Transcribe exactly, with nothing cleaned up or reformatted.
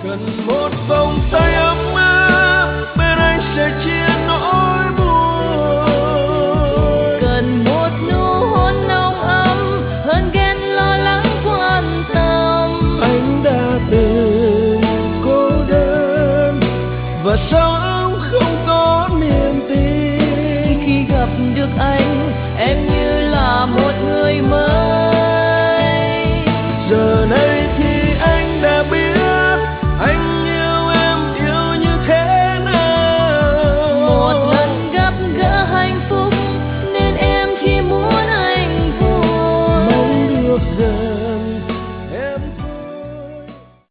cần một vòng tay ấm áp bên anh sẽ chia